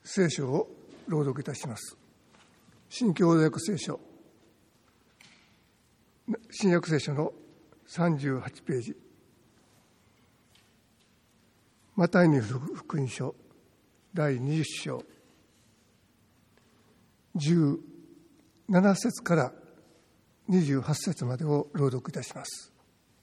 聖書を朗読いたします。新共同訳聖書、新約聖書の38ページ、マタイに福音書第20章17節から28節までを朗読いたします。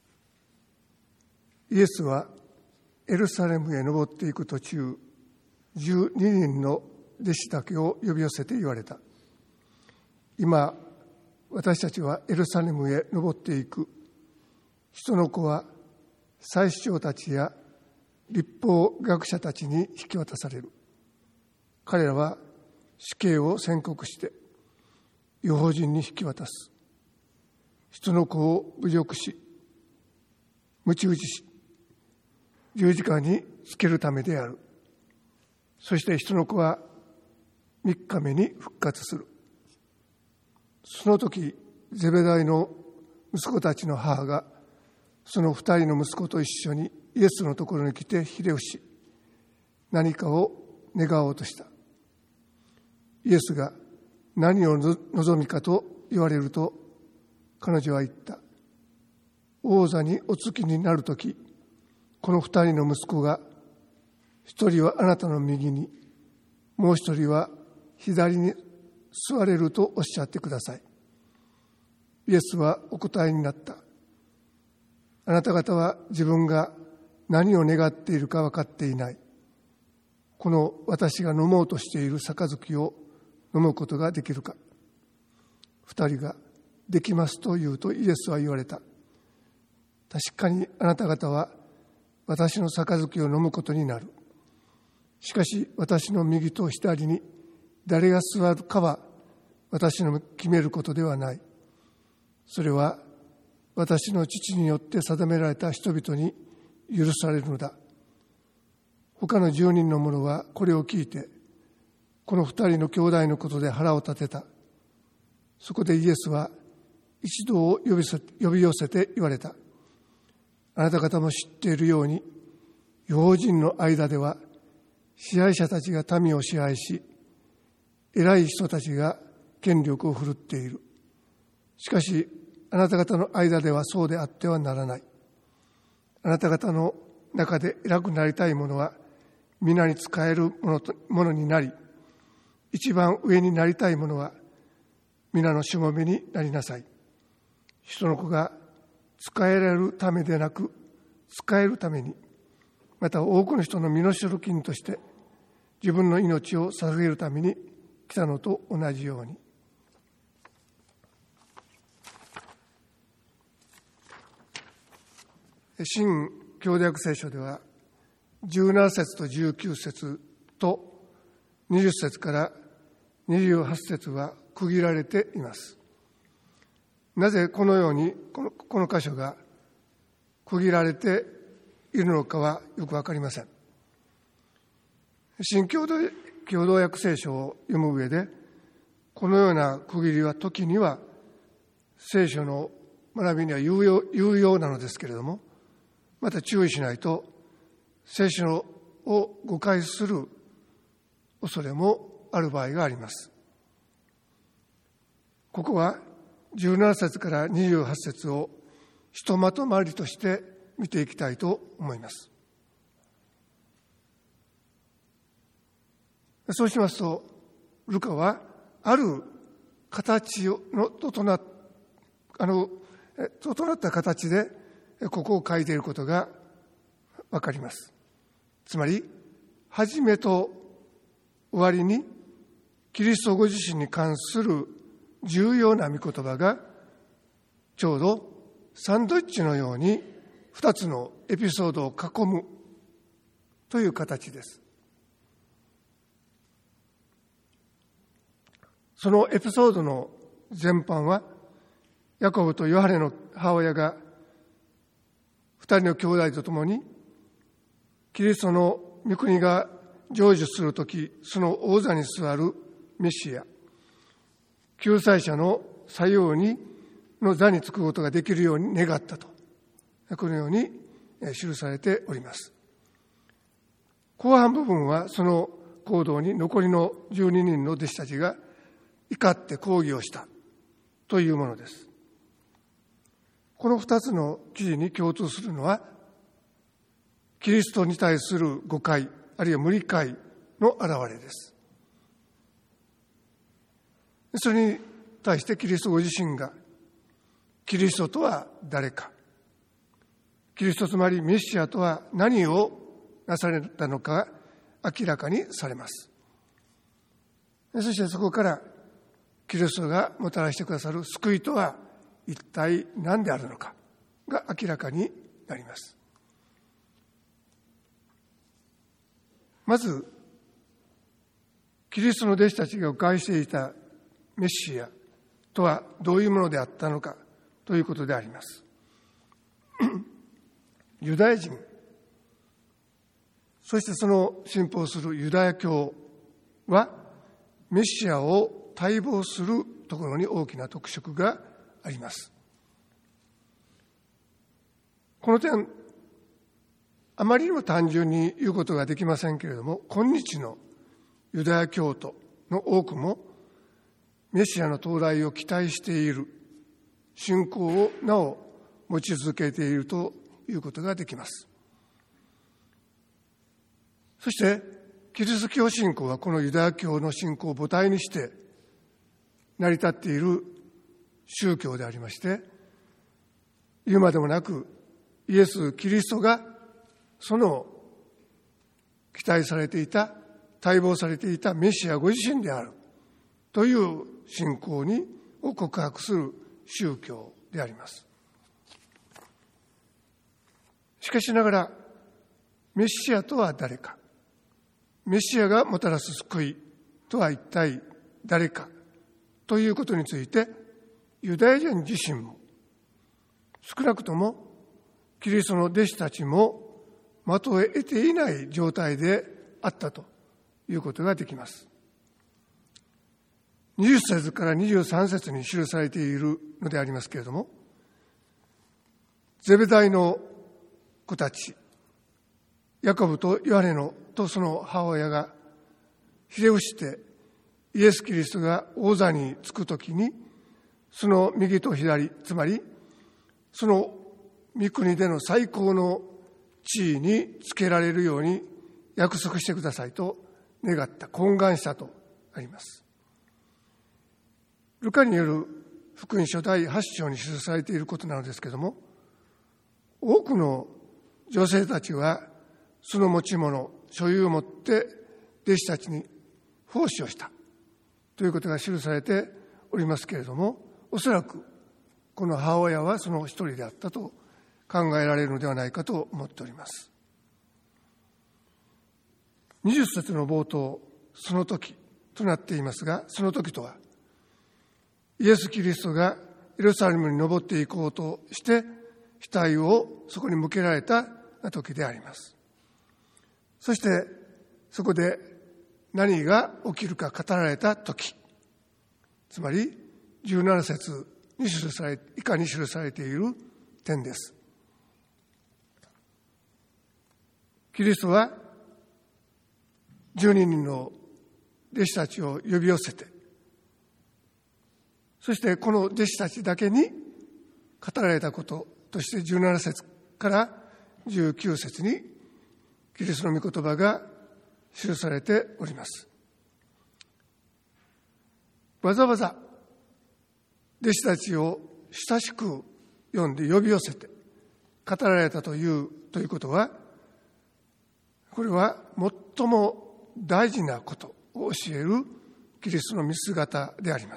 イエスはエルサレムへ登っていく途中、12人の弟子だけを呼び寄せて言われた。今、私たちはエルサレムへ登っていく。人の子は祭司長たちや律法学者たちに引き渡される。彼らは死刑を宣告して異邦人に引き渡す。人の子を侮辱し、鞭打ちし、十字架につけるためである。そして人の子は3日目に復活する。その時、ゼベダイの息子たちの母がその2人の息子と一緒にイエスのところに来てひれ伏し、何かを願おうとした。イエスが何を望みかと言われると、彼女は言った。王座におつきになるとき、この2人の息子が、一人はあなたの右に、もう一人は左に座れるとおっしゃってください。イエスはお答えになった。あなた方は自分が何を願っているか分かっていない。この私が飲もうとしている杯を飲むことができるか。二人ができますと言うとイエスは言われた。確かにあなた方は私の杯を飲むことになる。しかし私の右と左に誰が座るかは私の決めることではない。それは私の父によって定められた人々に許されるのだ。他の10人の者はこれを聞いて、この2人の兄弟のことで腹を立てた。そこでイエスは一同を呼び寄せて言われた。あなた方も知っているように、異邦人の間では支配者たちが民を支配し、偉い人たちが権力を振るっている。しかし、あなた方の間ではそうであってはならない。あなた方の中で偉くなりたい者は、皆に仕えるものになり、一番上になりたい者は、皆のしもべになりなさい。人の子が仕えられるためでなく、仕えるために、また多くの人の身代金として、自分の命を捧げるために来たのと同じように。新共同訳聖書では17節と19節と20節から28節は区切られています。なぜこのようにこの箇所が区切られているのかはよくわかりません。新共同訳聖書を読む上で、このような区切りは時には聖書の学びには有用なのですけれども、また注意しないと聖書を誤解する恐れもある場合があります。ここは17節から28節をひとまとまりとして見ていきたいと思います。そうしますと、ルカはある形の整った形でここを書いていることがわかります。つまり、始めと終わりにキリストご自身に関する重要な御言葉がちょうどサンドイッチのように2つのエピソードを囲むという形です。そのエピソードの全般は、ヤコブとヨハネの母親が2人の兄弟と共にキリストの御国が成就するとき、その王座に座るメシア、救済者の左右の座につくことができるように願ったと、このように記されております。後半部分はその行動に残りの12人の弟子たちが怒って抗議をしたというものです。この2つの記事に共通するのは、キリストに対する誤解あるいは無理解の表れです。それに対してキリストご自身がキリストとは誰か、キリストつまりメシアとは何をなされたのか明らかにされます。そしてそこからキリストがもたらしてくださる救いとは一体何であるのかが明らかになります。まずキリストの弟子たちが誤解していたメシアとはどういうものであったのかということであります。ユダヤ人、そしてその信奉するユダヤ教はメシアを待望するところに大きな特色があります。この点、あまりにも単純に言うことができませんけれども、今日のユダヤ教徒の多くもメシアの到来を期待している、信仰をなお持ち続けているということができます。そしてキリスト教信仰はこのユダヤ教の信仰を母体にして成り立っている宗教でありまして、言うまでもなくイエス・キリストがその期待されていた、待望されていたメシアご自身であるという信仰を告白する宗教であります。しかしながらメシアとは誰か、メシアがもたらす救いとは一体誰かということについて、ユダヤ人自身も少なくともキリストの弟子たちも的を得ていない状態であったということができます。20節から23節に記されているのでありますけれども、ゼベダイの子たち、ヤコブとヨハネとその母親がひれ伏してイエス・キリストが王座につくときに、その右と左、つまりその御国での最高の地位につけられるように約束してくださいと願った、懇願したとあります。ルカによる福音書第8章に記されていることなのですけれども、多くの女性たちはその持ち物、所有を持って弟子たちに奉仕をしたということが記されておりますけれども、おそらくこの母親はその一人であったと考えられるのではないかと思っております。20節の冒頭、その時となっていますが、その時とはイエス・キリストがエルサレムに登っていこうとして額をそこに向けられた時であります。そしてそこで何が起きるか語られた時、つまり17節に以下に記されている点です。キリストは12人の弟子たちを呼び寄せて、そしてこの弟子たちだけに語られたこととして17節から19節にキリストの御言葉が記されております。わざわざ弟子たちを親しく呼んで呼び寄せて語られたということは、これは最も大事なことを教えるキリストの見姿であります。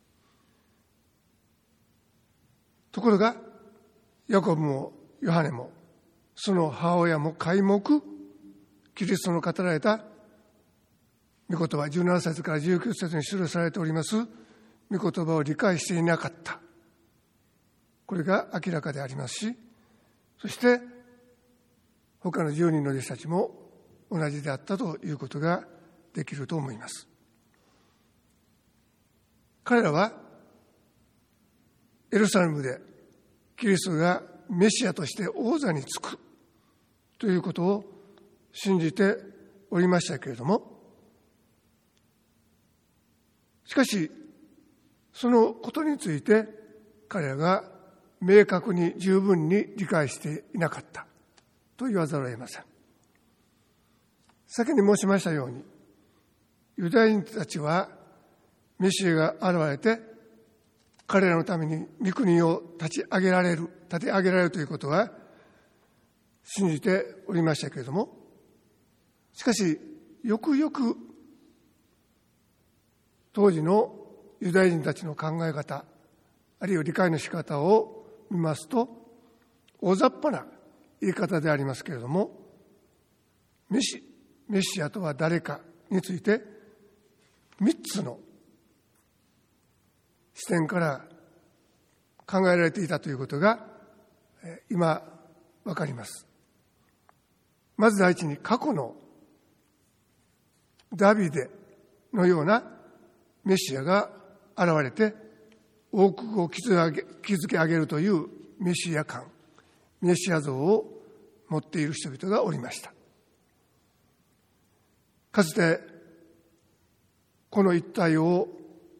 ところがヤコブもヨハネもその母親も皆目キリストの語られた御言葉、17節から19節に記されております御言葉を理解していなかった。これが明らかでありますし、そして他の10人の弟子たちも同じであったということができると思います。彼らはエルサレムでキリストがメシアとして王座につくということを信じておりましたけれども、 しかし、そのことについて彼らが明確に十分に理解していなかったと言わざるを得ません。先に申しましたように、ユダヤ人たちはメシアが現れて彼らのために御国を立て上げられるということは信じておりましたけれども、しかしよくよく当時のユダヤ人たちの考え方、あるいは理解の仕方を見ますと、大雑把な言い方でありますけれども、メシアとは誰かについて3つの視点から考えられていたということが今わかります。まず第一に、過去のダビデのようなメシアが現れて王国を築き上げるというメシア観、メシア像を持っている人々がおりました。かつてこの一帯を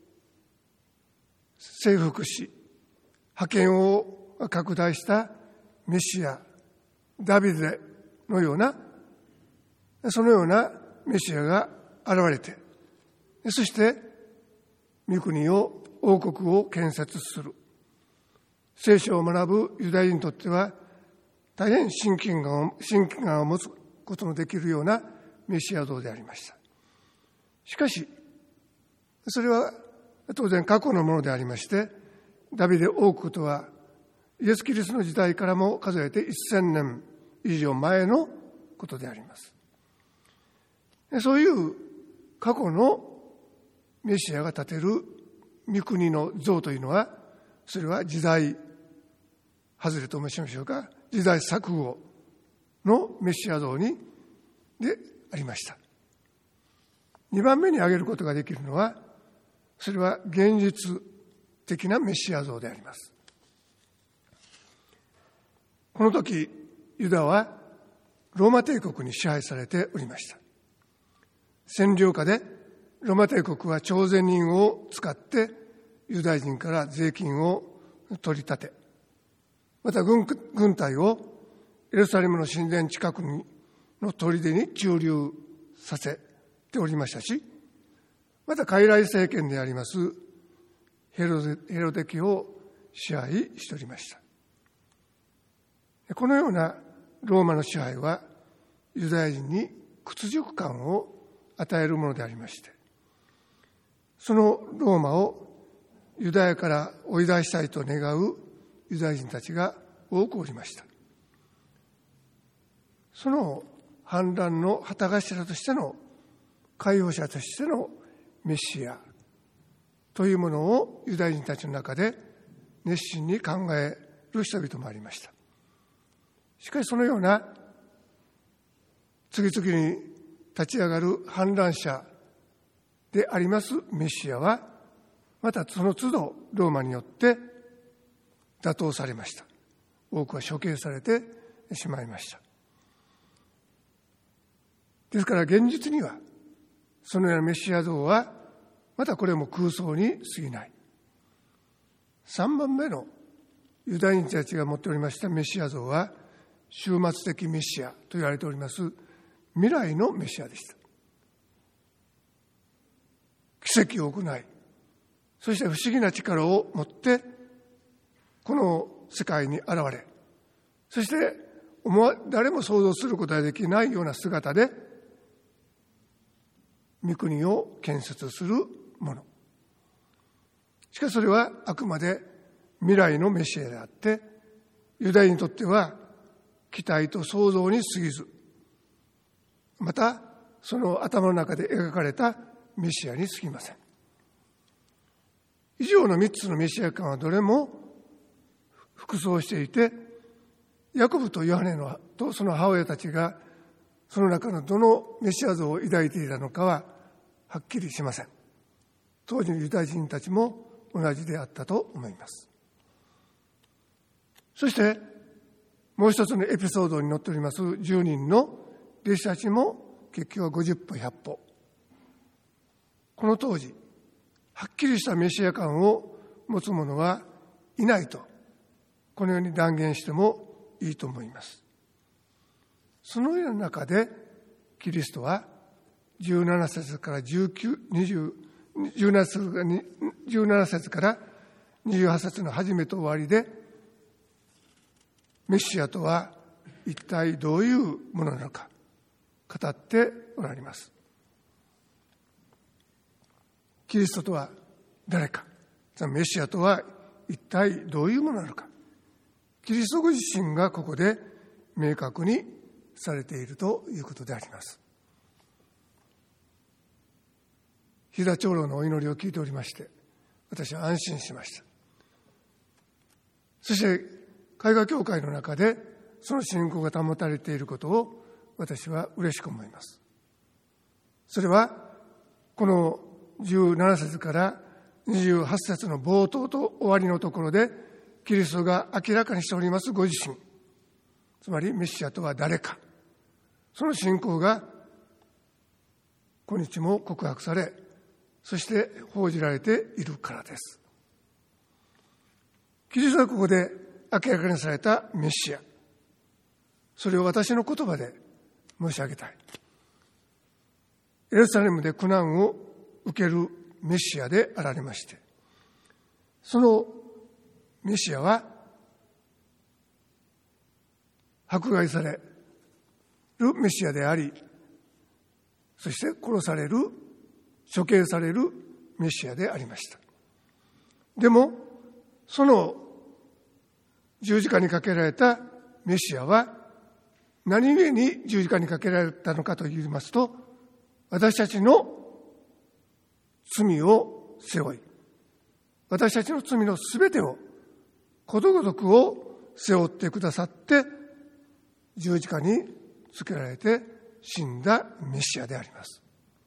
征服し覇権を拡大したメシア、ダビデのような、そのようなメシアが現れて、そして御国を、王国を建設する。聖書を学ぶユダヤ人にとっては大変親近感を持つことのできるようなメシア像でありました。しかしそれは当然過去のものでありまして、ダビデ王国とはイエス・キリストの時代からも数えて1000年以上前のことであります。そういう過去のメシアが立てる御国の像というのは、それは時代外れと申しましょうか、時代錯誤のメシア像でありました。2番目に挙げることができるのは、それは現実的なメシア像であります。この時ユダはローマ帝国に支配されておりました。占領下でローマ帝国は徴税人を使ってユダヤ人から税金を取り立て、また軍隊をエルサレムの神殿近くの砦に駐留させておりましたし、また傀儡政権でありますヘロデ家を支配しておりました。このようなローマの支配はユダヤ人に屈辱感を与えるものでありまして、そのローマをユダヤから追い出したいと願うユダヤ人たちが多くおりました。その反乱の旗頭としての、解放者としてのメシアというものをユダヤ人たちの中で熱心に考える人々もありました。しかしそのような次々に立ち上がる反乱者でありますメシアは、またその都度ローマによって打倒されました。多くは処刑されてしまいました。ですから現実にはそのようなメシア像はまたこれも空想に過ぎない。3番目のユダヤ人たちが持っておりましたメシア像は、終末的メシアと言われております未来のメシアでした。奇跡を行い、そして不思議な力を持ってこの世界に現れ、そして誰も想像することができないような姿で御国を建設するもの。しかしそれはあくまで未来のメシアであって、ユダヤ人にとっては期待と想像に過ぎず、またその頭の中で描かれたメシアに過ぎません。以上の3つのメシア観はどれも複合していて、ヤコブとヨハネとその母親たちがその中のどのメシア像を抱いていたのかははっきりしません。当時のユダヤ人たちも同じであったと思います。そしてもう一つのエピソードに載っております10人の弟子たちも結局は50歩100歩、この当時はっきりしたメシア感を持つ者はいないと、このように断言してもいいと思います。そのような中で、キリストは17節から17節から28節の始めと終わりで、メシアとは一体どういうものなのか語っておられます。キリストとは誰か、メシアとは一体どういうものなのか、キリストご自身がここで明確にされているということであります。飛騨長老のお祈りを聞いておりまして、私は安心しました。そして絵画協会の中でその信仰が保たれていることを私は嬉しく思います。それはこの17節から28節の冒頭と終わりのところで、キリストが明らかにしておりますご自身、つまりメシアとは誰か、その信仰が今日も告白され、そして報じられているからです。キリストがここで明らかにされたメシア、それを私の言葉で申し上げたい。エルサレムで苦難を受けるメシアであられまして、そのメシアは迫害されるメシアであり、そして殺される、処刑されるメシアでありました。でもその十字架にかけられたメシアは何故に十字架にかけられたのかといいますと、私たちの罪を背負い、私たちの罪のすべてをことごとくを背負ってくださって、十字架につけられて死んだメシアであります。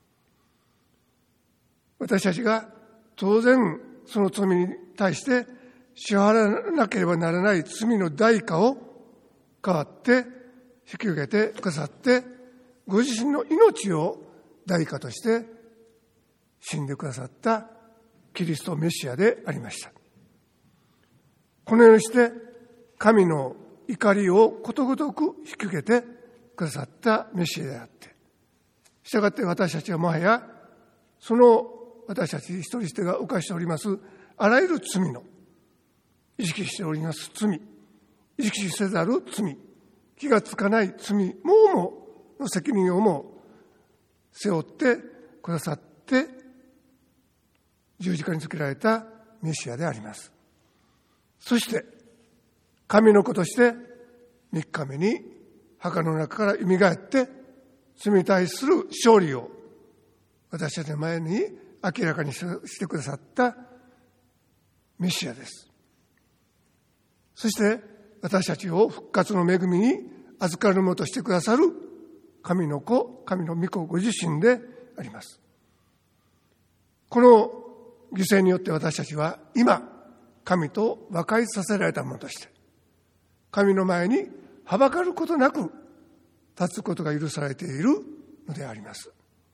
私たちが当然その罪に対して支払わなければならない罪の代価を代わって引き受けてくださって、ご自身の命を代価として死んでくださったキリストメシアでありました。このようにして神の怒りをことごとく引き受けてくださったメシアであって、したがって私たちはもはやその私たち一人一人が犯しておりますあらゆる罪の、意識しております罪、意識せざる罪、気がつかない罪もの責任をも背負ってくださって十字架につけられたメシアであります。そして神の子として3日目に墓の中から蘇って罪に対する勝利を私たちの前に明らかにしてくださったメシアです。そして私たちを復活の恵みに預かるものとしてくださる神の子、神の御子ご自身であります。この犠牲によって私たちは今神と和解させられたものとして神の前にはばかることなく立つことが許されているのであります。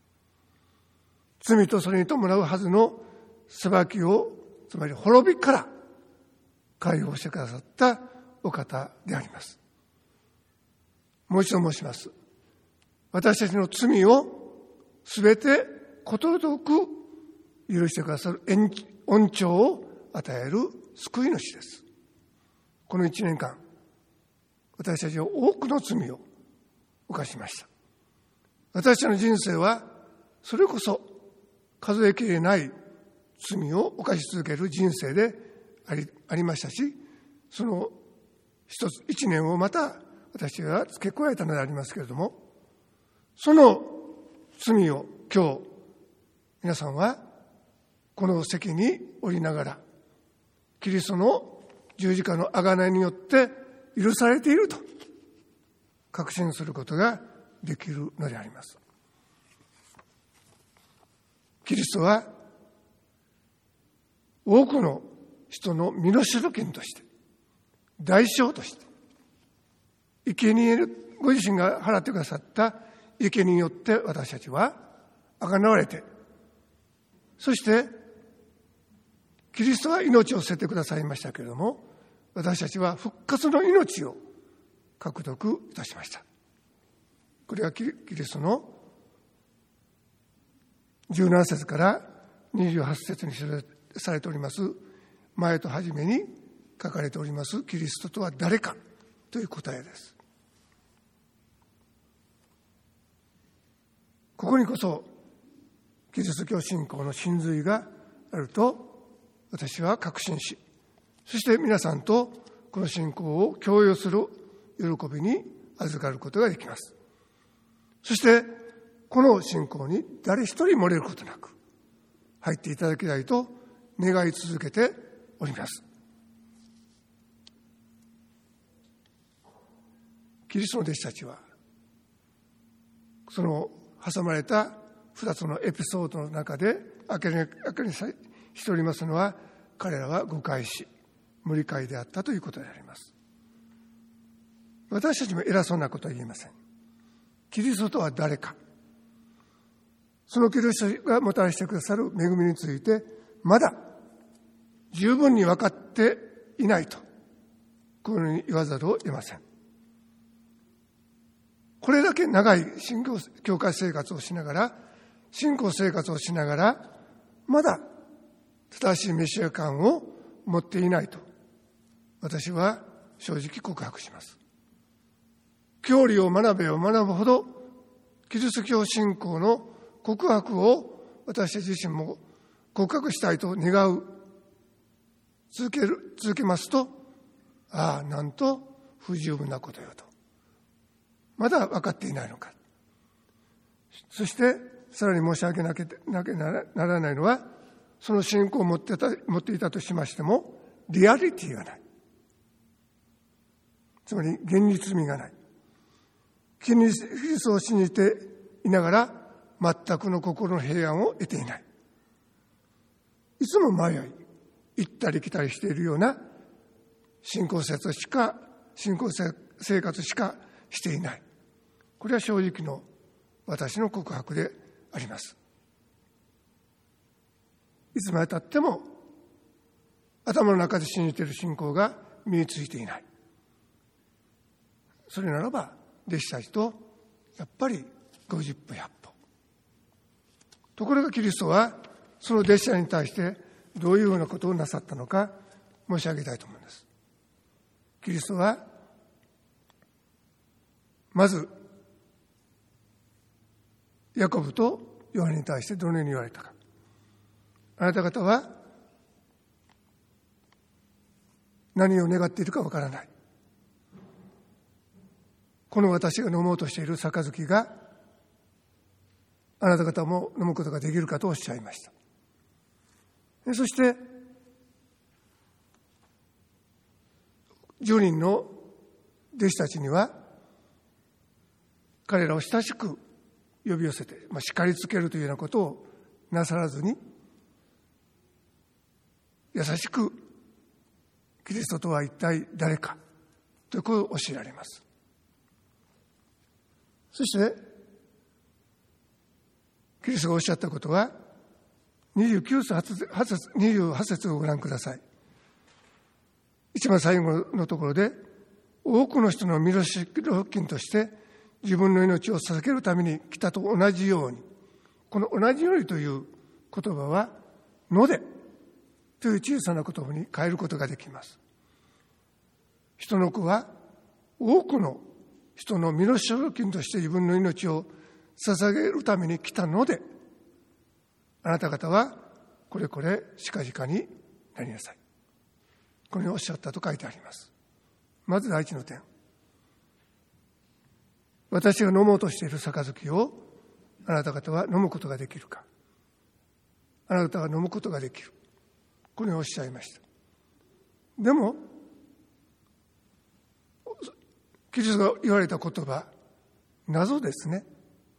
罪とそれに伴うはずの裁きを、つまり滅びから解放してくださったお方であります。もう一度申します。私たちの罪をすべてことごとく許してくださる恩寵を与える救い主です。この1年間、私たちは多くの罪を犯しました。私たちの人生はそれこそ数えきれない罪を犯し続ける人生でありましたし、その一年をまた私は付け加えたのでありますけれども、その罪を今日皆さんはこの席におりながらキリストの十字架の贖いによって許されていると確信することができるのであります。キリストは多くの人の身代金として代償として生贄ご自身が払ってくださった生贄によって私たちは贖われて、そしてキリストは命を捨ててくださいましたけれども、私たちは復活の命を獲得いたしました。これはキリストの17節から28節にされております前と初めに書かれておりますキリストとは誰かという答えです。ここにこそキリスト教信仰の真髄があると私は確信し、そして皆さんとこの信仰を共有する喜びに預かることができます。そしてこの信仰に誰一人漏れることなく入っていただきたいと願い続けております。キリストの弟子たちはその挟まれた2つのエピソードの中で明らかにしておりますのは、彼らは誤解し無理解であったということであります。私たちも偉そうなことは言えません。キリストとは誰か、そのキリストがもたらしてくださる恵みについてまだ十分に分かっていないとこのように言わざるを得ません。これだけ長い信仰教会生活をしながら、信仰生活をしながらまだ正しいメシア観を持っていないと私は正直告白します。教理を学べば学ぶほどキリスト教信仰の告白を私たち自身も告白したいと願う続けますと、なんと不十分なことよと、まだ分かっていないのか。そしてさらに申し上げなきゃならないのは、その信仰を持っていたとしましてもリアリティがない、つまり現実味がない。キリストを信じていながら全くの心の平安を得ていない、いつも迷い行ったり来たりしているような信仰生活しかしていない。これは正直の私の告白であります。いつまでたっても頭の中で信じている信仰が身についていない。それならば弟子たちとやっぱり50歩100歩。ところがキリストはその弟子らに対してどういうようなことをなさったのか申し上げたいと思うんです。キリストはまずヤコブとヨハネに対してどのように言われたか。あなた方は何を願っているかわからない。この私が飲もうとしている杯があなた方も飲むことができるかとおっしゃいました。そして10人の弟子たちには彼らを親しく呼び寄せて、叱りつけるというようなことをなさらずに、優しくキリストとは一体誰かということを教えられます。そしてキリストがおっしゃったことは28節をご覧ください。一番最後のところで、多くの人の身代金として自分の命を捧げるために来たと同じように、この同じようにという言葉はのでという小さな言葉に変えることができます。人の子は多くの人の身代金として自分の命を捧げるために来たので、あなた方はこれこれ近々になりなさい。このようにおっしゃったと書いてあります。まず第一の点、私が飲もうとしている杯をあなた方は飲むことができるか。あなたが飲むことができる。このようにおっしゃいました。でもキリストが言われた言葉、謎ですね。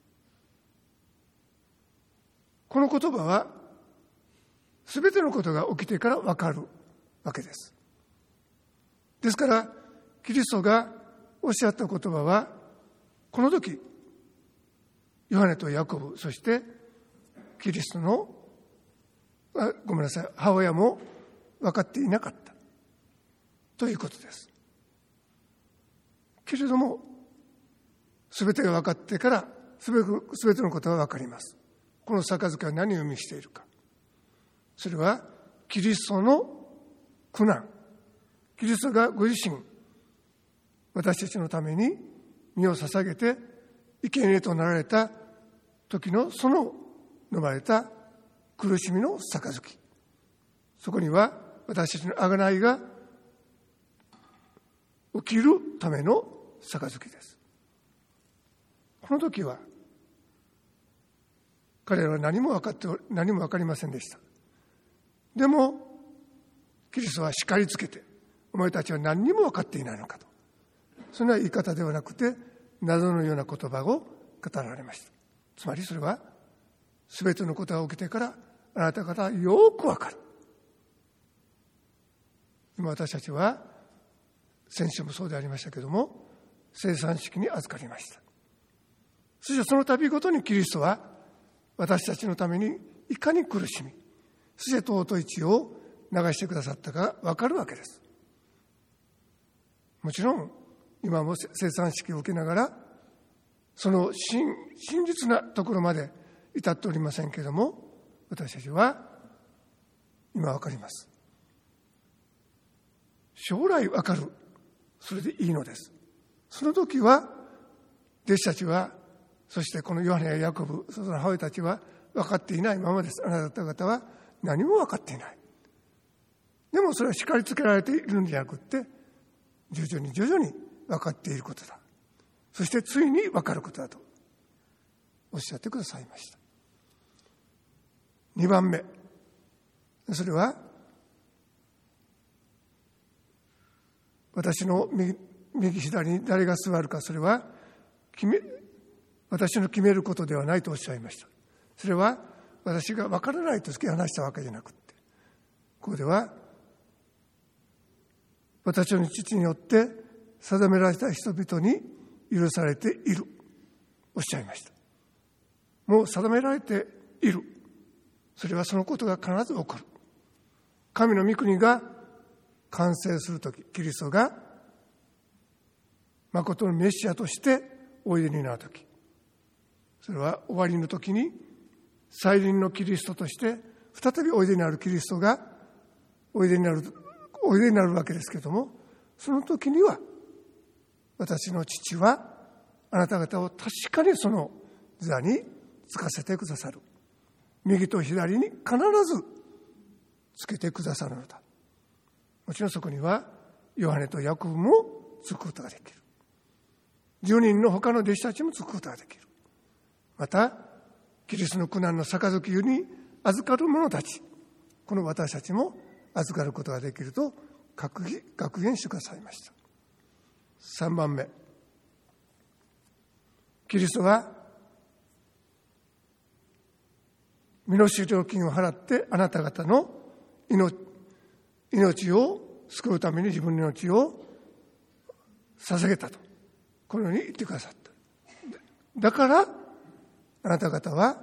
この言葉はすべてのことが起きてから分かるわけです。ですからキリストがおっしゃった言葉は、この時ヨハネとヤコブ、そしてキリストの母親も分かっていなかったということです。けれども、すべてが分かってからすべてのことが分かります。この杯は何を意味しているか。それはキリストの苦難、キリストがご自身、私たちのために身を捧げて生贄となられた時のその飲まれた苦しみの杯。そこには私たちの贖いが起きるための杯です。この時は彼らは何も分かりませんでした。でもキリストは叱りつけて、お前たちは何にも分かっていないのかと、そんな言い方ではなくて謎のような言葉を語られました。つまりそれは全てのことが起きてからあなた方はよく分かる。今私たちは先週もそうでありましたけれども、生産式に預かりました。そしてその度ごとにキリストは私たちのためにいかに苦しみ、そして尊い血を流してくださったか分かるわけです。もちろん今も生産式を受けながらその真実なところまで至っておりませんけれども、私たちは今分かります。将来分かる、それでいいのです。その時は弟子たちは、そしてこのヨハネやヤコブ、その母親たちは分かっていないままです。あなた方は何も分かっていない。でもそれは叱りつけられているんじゃなくって、徐々に分かっていることだ。そしてついに分かることだとおっしゃってくださいました。2番目、それは私の右左に誰が座るか、それは私の決めることではないとおっしゃいました。それは私が分からないと突き放したわけじゃなくて、ここでは私の父によって定められた人々に許されている、おっしゃいました。もう定められている。それはそのことが必ず起こる。神の御国が完成するとき、キリストが誠のメシアとしておいでになるとき、それは終わりのときに再臨のキリストとして再びおいでになるキリストがおいでになるわけですけれども、その時には私の父はあなた方を確かにその座につかせてくださる。右と左に必ずつけてくださるのだ。もちろんそこにはヨハネとヤコブもつくことができる。10人の他の弟子たちもつくことができる。またキリストの苦難の杯に預かる者たち、この私たちも預かることができると格言してくださいました。3番目、キリストは身代金を払ってあなた方の命を救うために自分の命を捧げたと、このように言ってくださった。だからあなた方は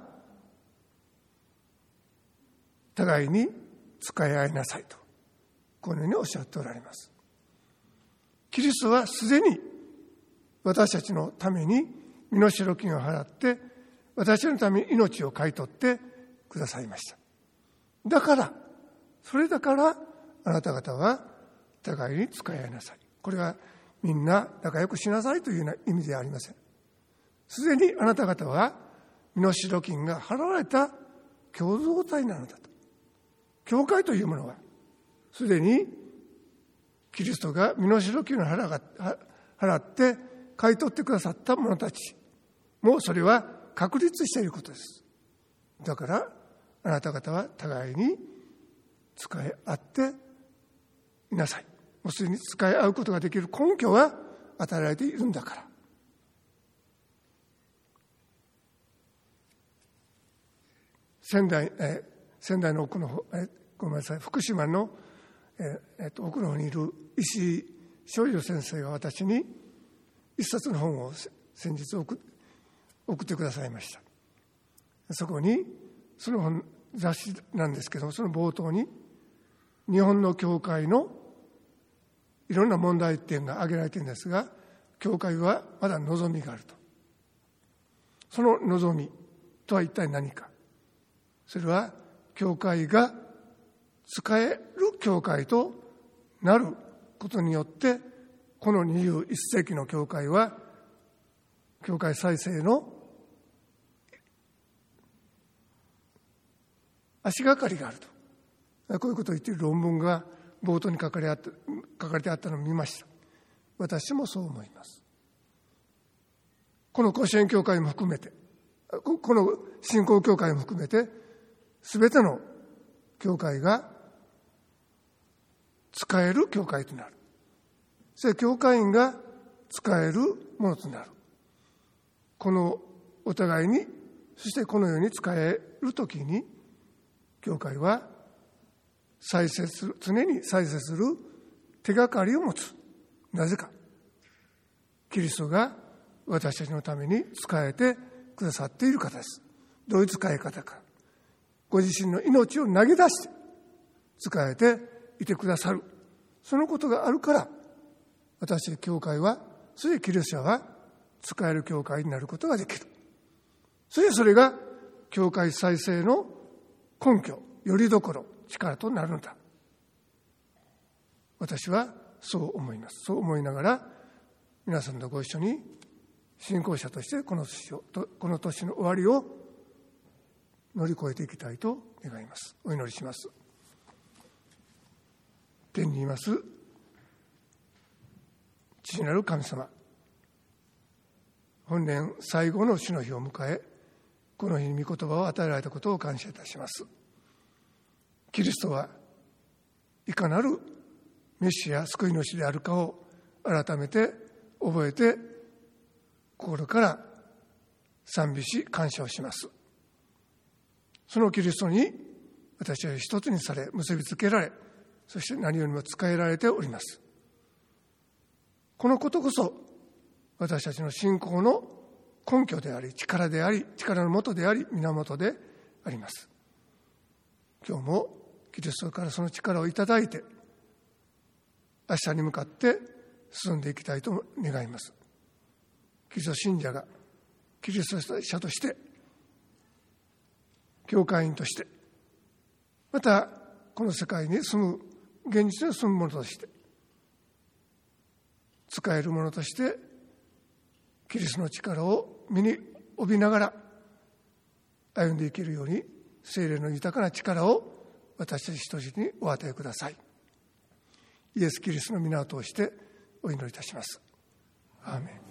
互いに使い合いなさいと、このようにおっしゃっておられます。キリストはすでに私たちのために身代金を払って私たちのために命を買い取ってくださいました。それだからあなた方は互いに使い合いなさい。これはみんな仲良くしなさいというような意味ではありません。すでにあなた方は身代金が払われた共同体なのだと。教会というものはすでにキリストが身代金を払って買い取ってくださった者たちもうそれは確立していることです。だからあなた方は互いに使い合っていなさい。もうすでに使い合うことができる根拠は与えられているんだから。仙台の奥の方、ごめんなさい、福島の、奥の方にいる石井正義先生が私に一冊の本を先日送ってくださいました。そこにその本雑誌なんですけども、その冒頭に日本の教会のいろんな問題点が挙げられているんですが、教会はまだ望みがあると。その望みとは一体何か。それは教会が使える教会となることによって、この21世紀の教会は教会再生の足がかりがあると。こういうことを言っている論文が冒頭に書かれてあったのを見ました。私もそう思います。この甲子園教会も含めて、この信仰教会も含めて、すべての教会が使える教会となる。そして教会員が使えるものとなる。このお互いに、そしてこのように使えるときに、教会は常に再生する手がかりを持つ。なぜか。キリストが私たちのために使えてくださっている方です。どういう使い方か。ご自身の命を投げ出して使えていてくださる。そのことがあるから、私たち教会は、そしてキリスト者は使える教会になることができる。そしてそれが教会再生の根拠、よりどころ、力となるのだ。私はそう思います。そう思いながら、皆さんとご一緒に信仰者としてこの年の終わりを乗り越えていきたいと願います。お祈りします。天にいます父なる神様、本年最後の主の日を迎え、この日に御言葉を与えられたことを感謝いたします。キリストはいかなるメシア救い主であるかを改めて覚えて、心から賛美し感謝をします。そのキリストに私は一つにされ、結びつけられ、そして何よりも仕えられております。このことこそ私たちの信仰の根拠であり、力であり、力の元であり、源であります。今日もキリストからその力をいただいて、明日に向かって進んでいきたいと願います。キリスト信者が、キリスト者として、教会員として、またこの世界に住む、現実に住む者として、使える者として、キリストの力を身に帯びながら歩んでいけるように、聖霊の豊かな力を私たち一人にお与えください。イエス・キリストの皆を通してお祈りいたします。アーメン。